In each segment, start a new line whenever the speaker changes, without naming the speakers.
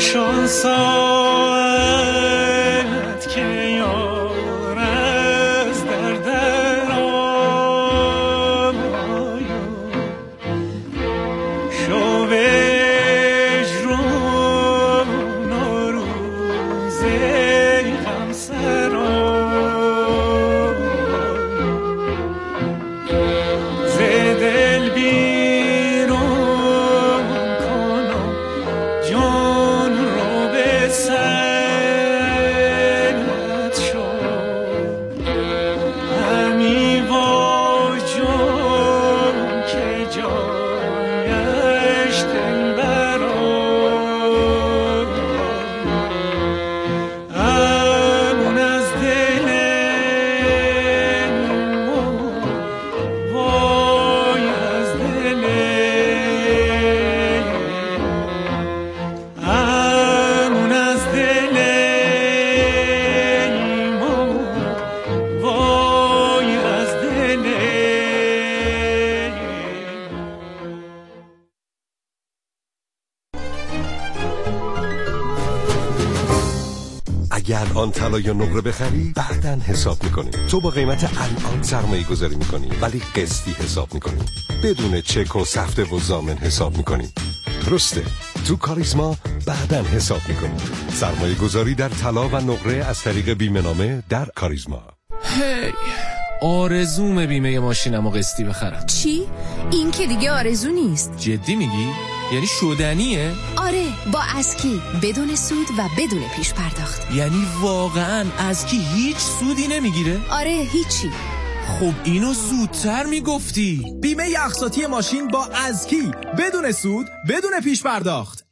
شانسات که یار از در آمای شو وجرون و روزه غم سرای ز دل بیرون کنم جان رو به سرت شد همی با جان که جایش دلبرای امون از دل وای از دل امون از دل وای از دل
اگر الان طلا یا نقره بخری بعدن حساب میکنی. تو با قیمت الان سرمایه گذاری میکنی ولی قسطی حساب میکنی، بدون چک و سفته و ضامن حساب میکنی. درسته، تو کاریزما بعدن حساب میکنی. سرمایه گذاری در طلا و نقره از طریق بیمه نامه در کاریزما.
هی آرزوم بیمه ماشینمو قسطی بخرم.
چی؟ این که دیگه آرزو نیست.
جدی میگی؟ یعنی شدنیه؟
آره، با اسکی بدون سود و بدون پیش پرداخت.
یعنی واقعا اسکی هیچ سودی نمیگیره؟
آره، هیچی.
خب اینو زودتر میگفتی.
بیمه اقساطی ماشین با اسکی بدون سود بدون پیش پرداخت.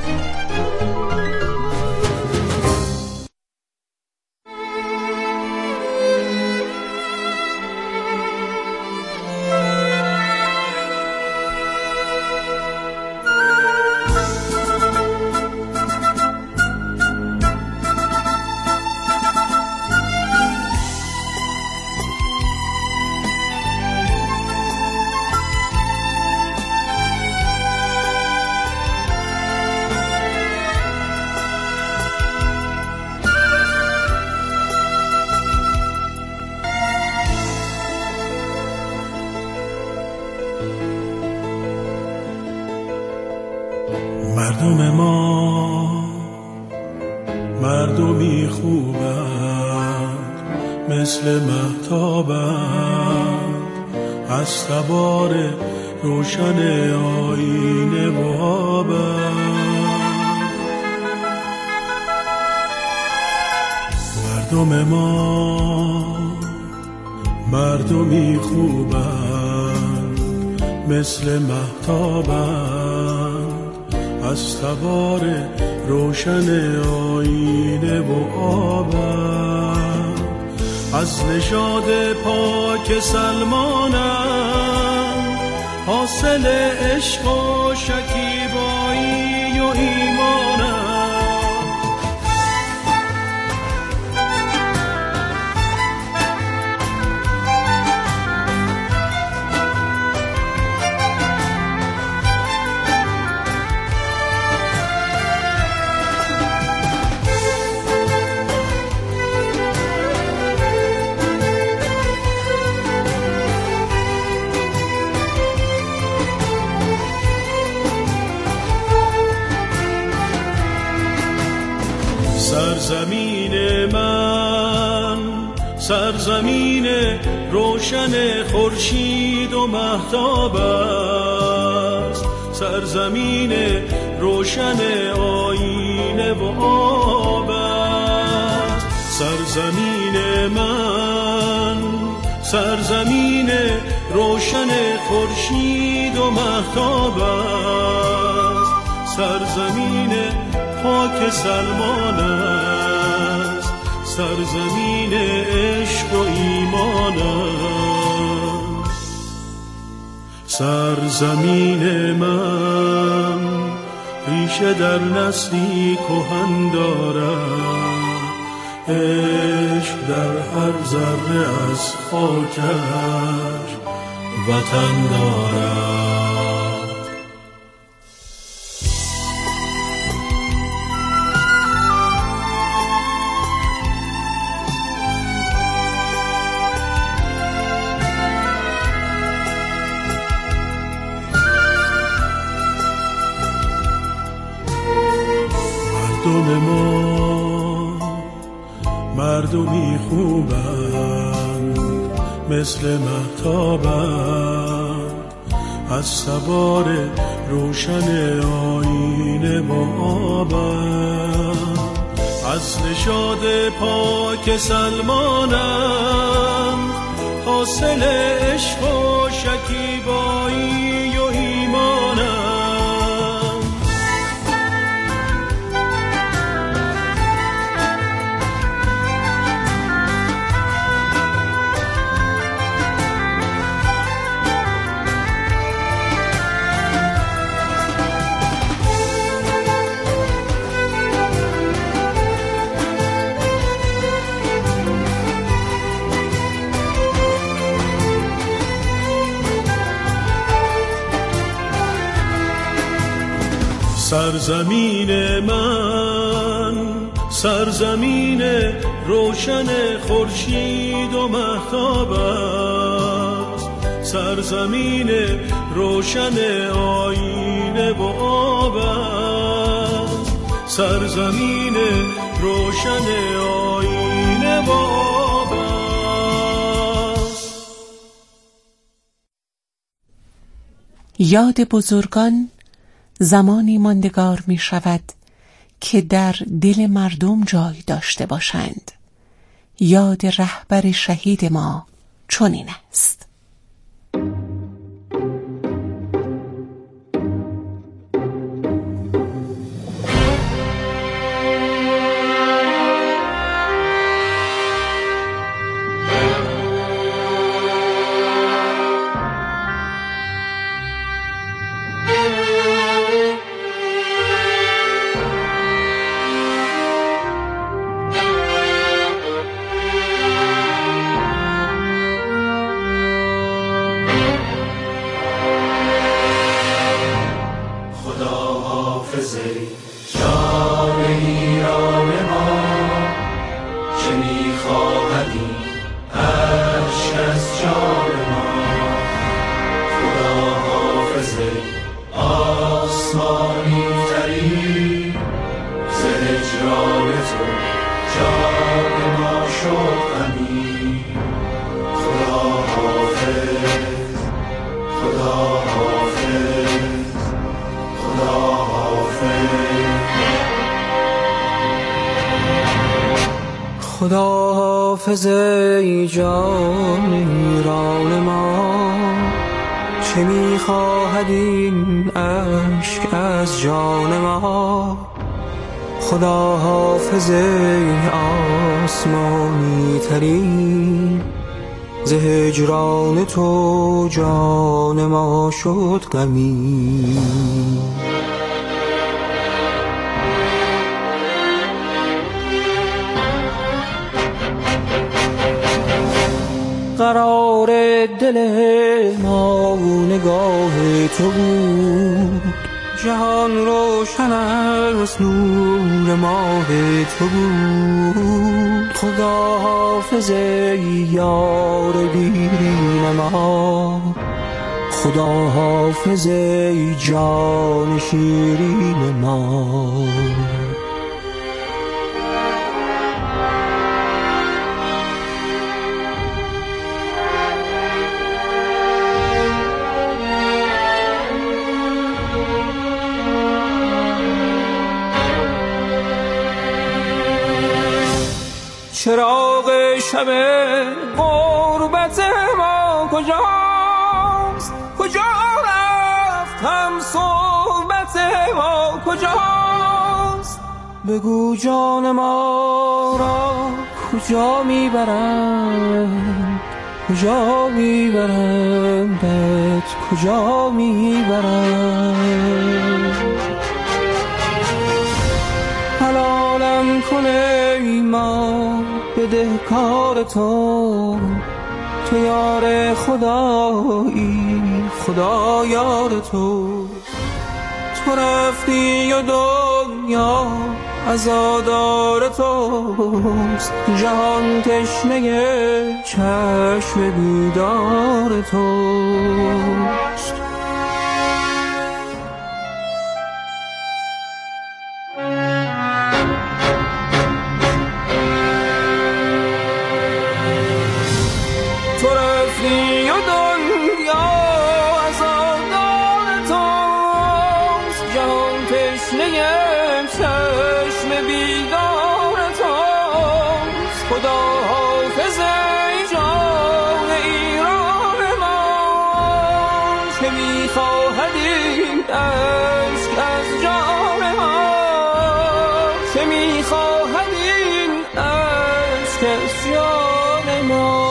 مردم ما مردمی خوبند، مثل مهتابند از تبار روشن آینه و آبند. مردم ما مردمی خوبند، مثل مهتابند از تبار روشن آینه و آبند. از نژاد پاک سلمانند، حاصل عشق و شکیبایی و ایمانند. سرزمین من سرزمین روشن خورشید و مهتاب است، سرزمین روشن آینه و آب است. سرزمین من سرزمین روشن خورشید و مهتاب است، سرزمین پاک سلمان است، سرزمین عشق و ایمان است. سرزمین من ریشه در نسلی کهن دارد، عشق در هر ذره از خاکش وطن دارد. مردم ما مردمی خوبند، مثل مهتابند، از سوار روشن آینه با آبند، از نژاد پاک سلمانند، حاصل عشق و شکیبایی و ایمانند. سرزمین من، سرزمین روشن خورشید و مهتاب است، سرزمین روشن آینه و آب است، سرزمین روشن آینه و آب است.
یاد بزرگان زمانی ماندگار می شود که در دل مردم جای داشته باشند. یاد رهبر شهید ما چنین است.
خداحافظ ای جان ایران ما، چه می‌خواهد این اشک از جان ما؟ خداحافظ ای آسمانی ترین، ز هجران تو جان ما شد غمین. قرار دل ما نگاه تو بود، جهان روشن از نور ماه تو بود. خداحافظ ای یار دیرین ما، خداحافظ ای جان شیرین ما. چراغ شب غربت ما کجاست؟ کجا رفت هم صحبت ما کجاست؟ بگو جان ما را کجا میبرند؟ کجا میبرند؟ کجا میبرند؟ حلالم کن ای ما بدهکار تو، تو یار خدایی، خدا یار تو. تو رفتی و دنیا عزادار توست، جهان تشنه چشم دیدار توست. این اشک از جان ما، چه میخواهد این اشک از جان ما.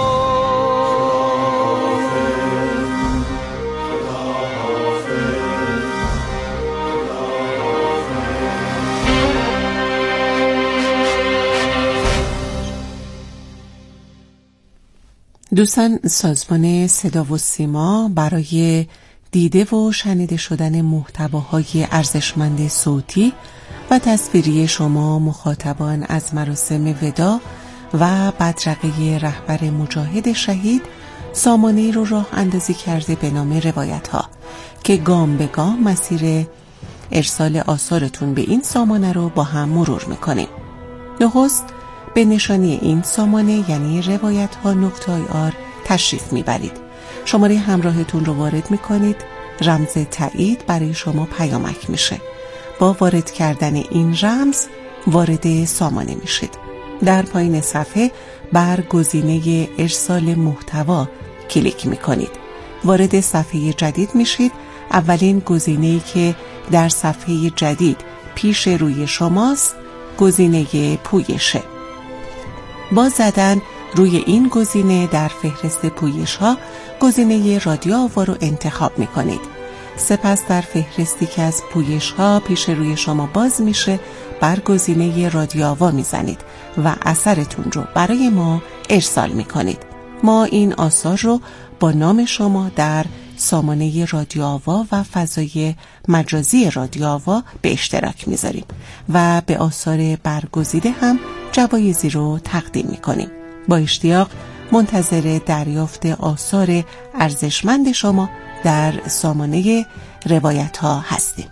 دوستان، سازمان صدا و سیما برای دیده و شنیده شدن محتواهای ارزشمند صوتی و تصویری شما مخاطبان از مراسم وداع و بدرقه رهبر مجاهد شهید سامانه‌ای رو راه اندازی کرده به نام روایت ها که گام به گام مسیر ارسال آثارتون به این سامانه رو با هم مرور میکنیم. نخست به نشانی این سامانه یعنی روایتها.ir تشریف میبرید. شماره همراهتون رو وارد میکنید. رمز تایید برای شما پیامک میشه. با وارد کردن این رمز وارد سامانه میشید. در پایین صفحه بر گزینه ارسال محتوا کلیک میکنید. وارد صفحه جدید میشید. اولین گزینه‌ای که در صفحه جدید پیش روی شماست گزینه پویشه. با زدن روی این گزینه در فهرست پویش ها گزینه رادیو آوا رو انتخاب می کنید. سپس در فهرستی که از پویش ها پیش روی شما باز میشه بر گزینه رادیو آوا می زنید و اثرتون رو برای ما ارسال می کنید. ما این آثار رو با نام شما در سامانه رادیو آوا و فضای مجازی رادیو آوا به اشتراک میذاریم و به آثار برگزیده هم جوایزی رو تقدیم میکنیم. با اشتیاق منتظر دریافت آثار ارزشمند شما در سامانه روایت ها هستیم.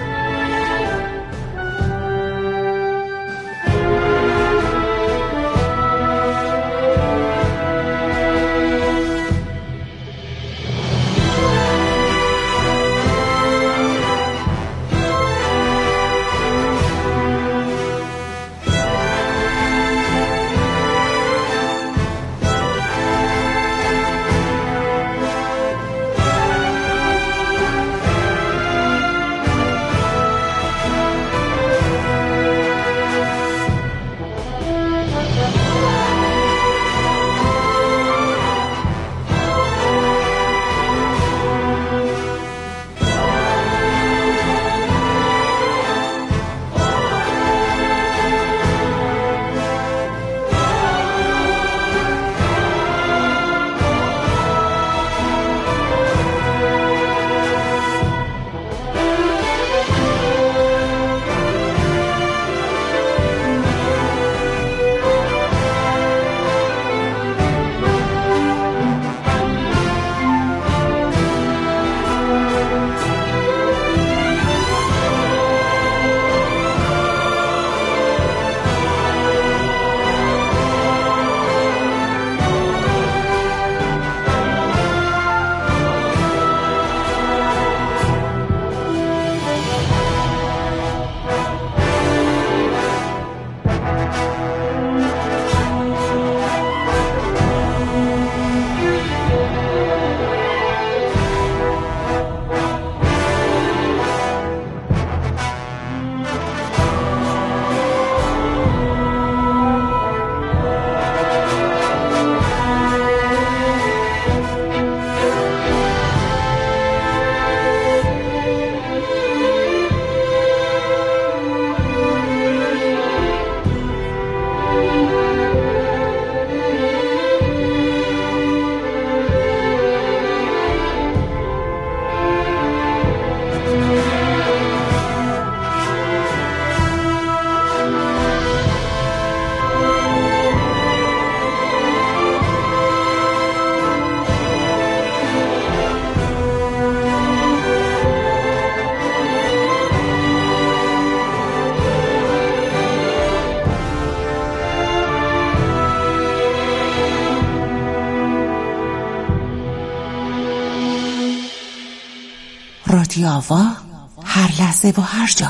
رادیو آوا، هر لحظه و هر جا.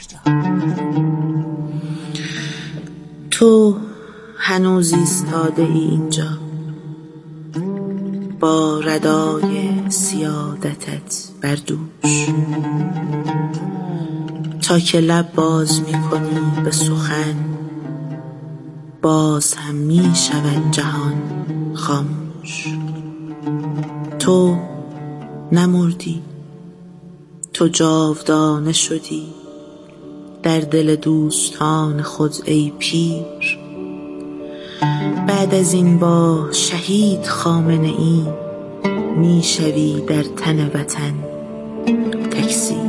تو هنوز ایستاده ای اینجا با ردای سیادتت، بر دوش. تا که لب باز می کنی به سخن، باز هم می شود جهان خاموش. تو نمردی، تو جاودانه شدی در دل دوستان خود ای پیر. بعد از این با شهید خامنه ای می شوی در تن وطن تکثیر.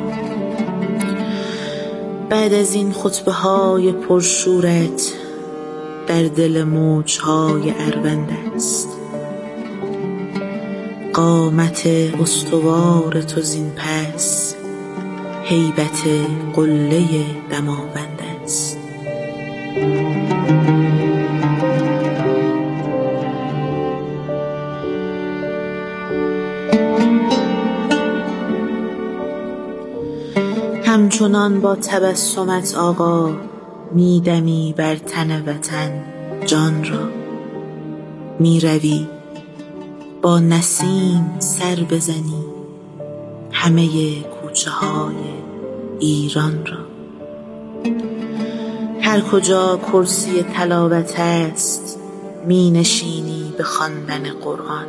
بعد از این خطبه های پرشورت در دل موجهای اروند است. قامت استوار تو زین پس هیبت قله دماوند است. همچنان با تبسمت آقا میدمی بر تن وطن جان را. میروی با نسیم سر بزنی همه کوچه های ایران را. هر کجا کرسی تلاوت است می نشینی به خواندن قرآن.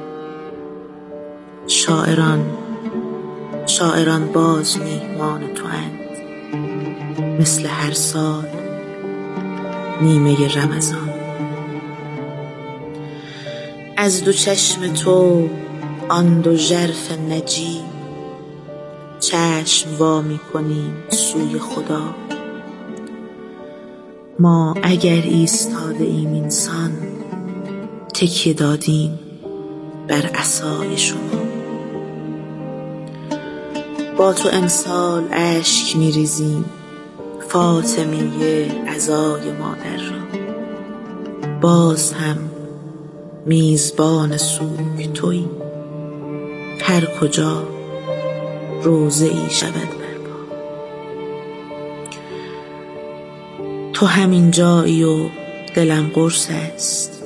شاعران باز میهمان تو اند مثل هر سال نیمه رمضان. از دو چشم تو آن دو ژرف نجیب چشم وا می کنیم سوی خدا. ما اگر ایستاده ایم اینسان تکیه دادیم بر عصای شما. با تو امسال اشک می ریزیم فاطمیه عزای مادر را. باز هم میزبان سوگ تویی، هر کجا روضه ای شود برپا. تو همین جایی و دلم قرص است،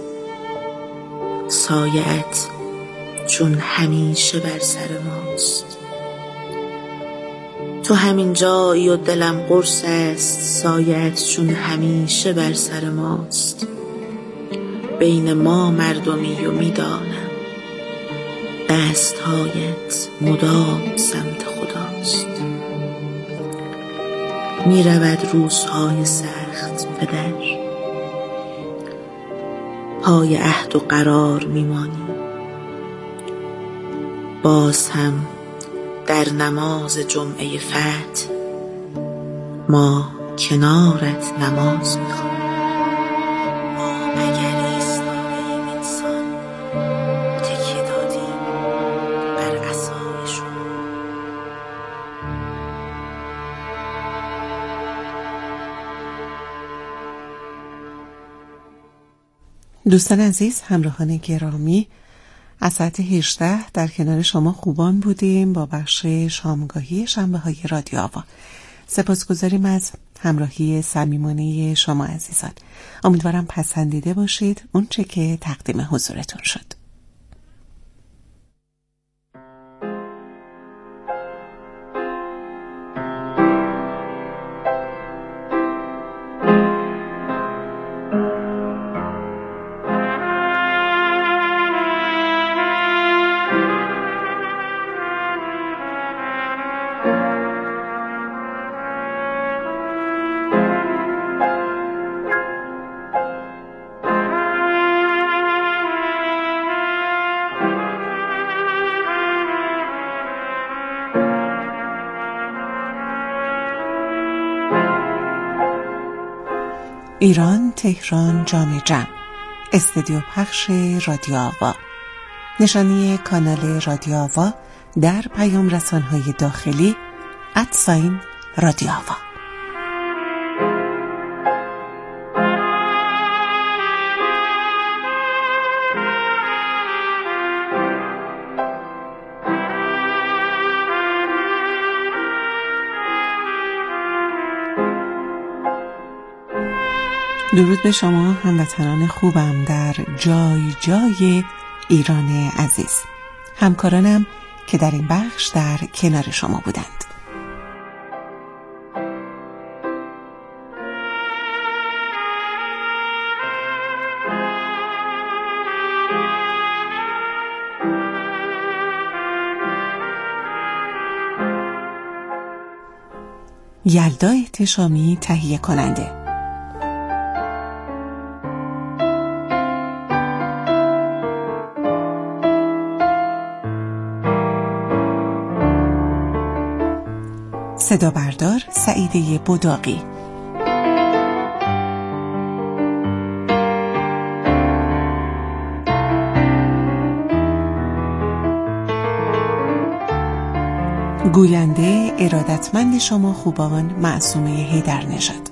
سایه‌ات چون همیشه بر سر ماست. تو همین جایی و دلم قرص است، سایه‌ات چون همیشه بر سر ماست. بین ما مردمی و میدانم دستهایت مدام سمت خداست. می رود روزهای سخت پدر، پای عهد و قرار میمانی. باز هم در نماز جمعه فتح ما کنارت نماز میخوانیم.
دوستان عزیز، همراهان گرامی، از ساعت 18 در کنار شما خوبان بودیم با بخش شامگاهی شنبه‌های رادیو آوا. سپاسگزاریم از همراهی صمیمانه شما عزیزان. امیدوارم پسندیده باشید اون چه که تقدیم حضورتون شد. ایران، تهران، جام جم. استودیو پخش رادیو آوا. نشانی کانال رادیو آوا در پیام رسانهای داخلی @رادیو آوا. درود به شما هموطنان خوبم در جای جای ایران عزیز. همکارانم که در این بخش در کنار شما بودند. یلدا احتشامی تهیه کننده. صدا بردار سعیده بداقی. گوینده ارادتمند شما خوبان معصومه حیدرنژاد.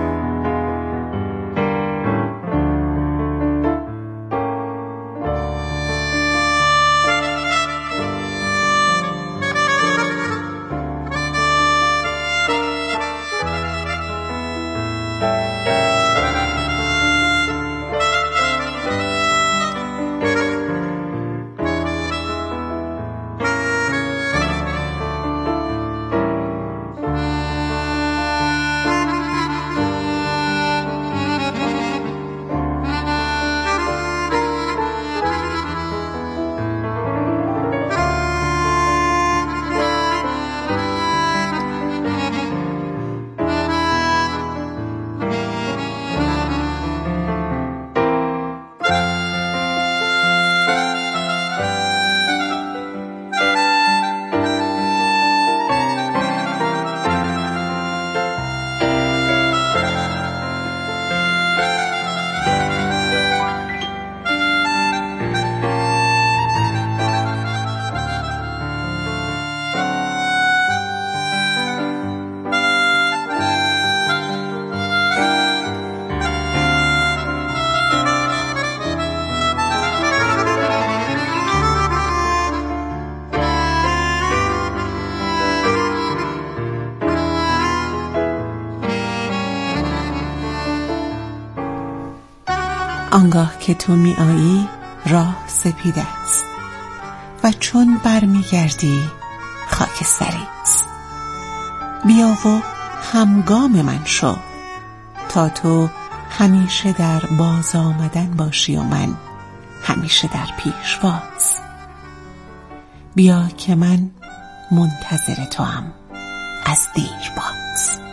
آنگاه که تو می آیی راه سپید است و چون برمی گردی خاکستری است. بیا و همگام من شو تا تو همیشه در باز آمدن باشی و من همیشه در پیشواز. بیا که من منتظر تو هم از دیر باز.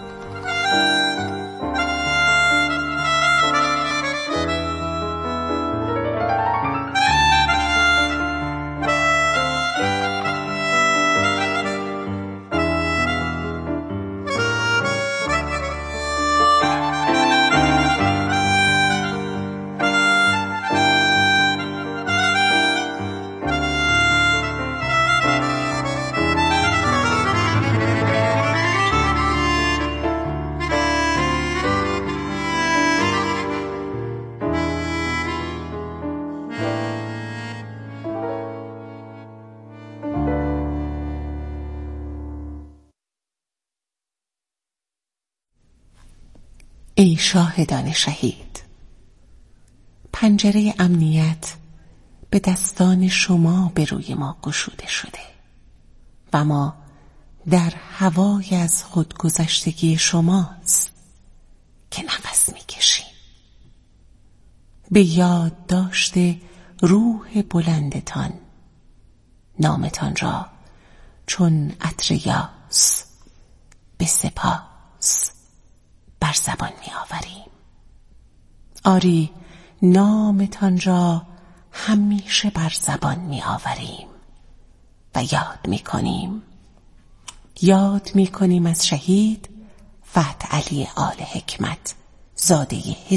ای شاهدان شهید، پنجره امنیت به دستان شما به روی ما گشوده شده و ما در هوای از خودگذشتگی شماست که نفس می‌کشیم. به یاد داشته روح بلندتان نامتان را چون عطر یاس به سپاس بر زبان می آوریم. آری نامتان را همیشه بر زبان می آوریم و یاد می کنیم از شهید فتح علی آل حکمت زاده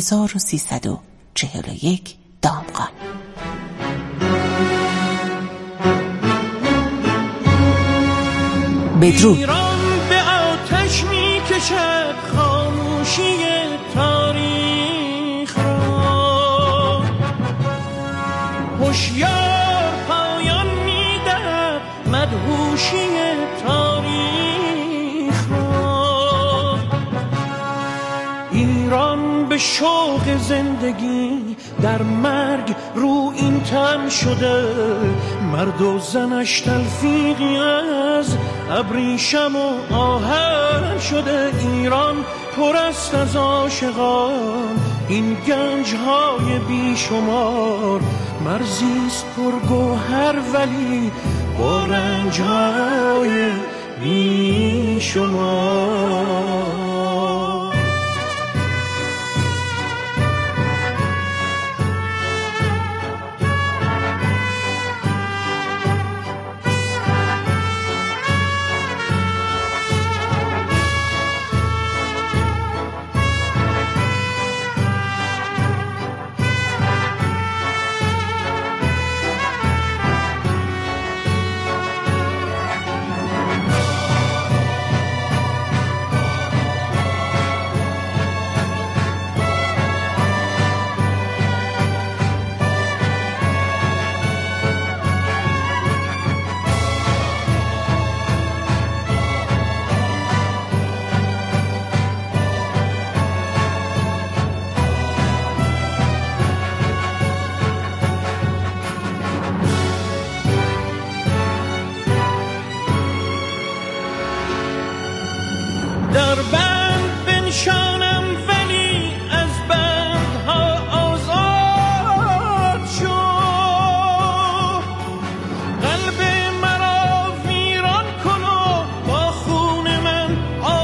1341 دامغان. بدرود.
ایران به آتش می کشد خاموشی تاریخ را، هوشیار پایان می دهد مدهوشی تاریخ را. ایران به شوق زندگی در مرگ رو این تن شده، مرد و زنش تلفیقی از ابریشم و آهن شده. ایران پر است از عاشقان، این گنج‌های بیشمار، مرزیست پرگوهر ولی با رنج‌های بیشمار. در بند بنشانم ولی از بندها آزاد شو، قلب مرا ویران کن و با خون من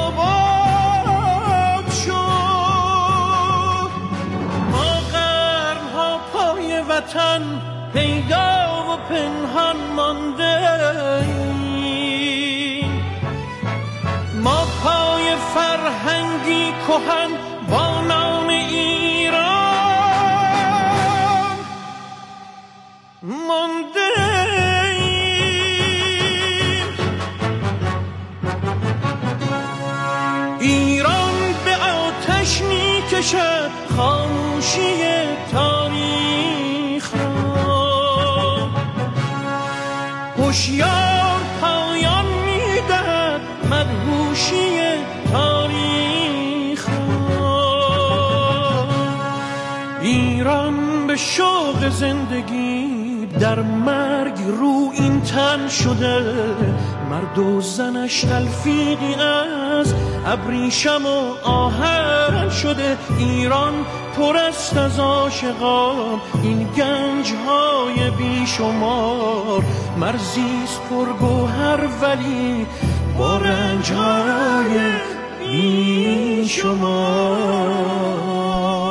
آباد شو. ما قرنها پای وطن پیدا و پنهان مانده، ما پای فرهنگی کهن با نام ایران مانده ایم. ایران به آتش می کشد خاموشی تاریخ را، هوشیار پایان می دهد مدهوشی تاریخ را. ایران به شوق زندگی در مرگ رو این تن شده، مرد و زنش تلفیقی از ابریشم و آهن شده. ایران پر است از عاشقان، این گنج‌های بیشمار، مرزیست پرگوهر ولی با رنج‌های بیشمار.